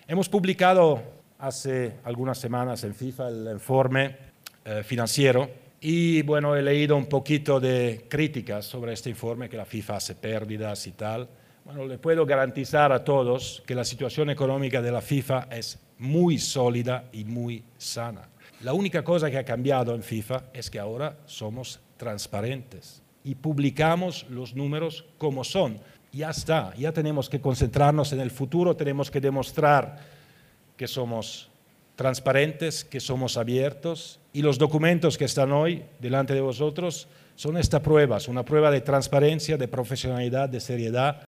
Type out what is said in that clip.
Hemos publicado hace algunas semanas en FIFA el informe financiero y bueno, he leído un poquito de críticas sobre este informe, que la FIFA hace pérdidas y tal. Bueno, le puedo garantizar a todos que la situación económica de la FIFA es muy sólida y muy sana. La única cosa que ha cambiado en FIFA es que ahora somos transparentes y publicamos los números como son. Ya está, ya tenemos que concentrarnos en el futuro, tenemos que demostrar que somos transparentes, que somos abiertos, y los documentos que están hoy delante de vosotros son esta prueba, es una prueba de transparencia, de profesionalidad, de seriedad.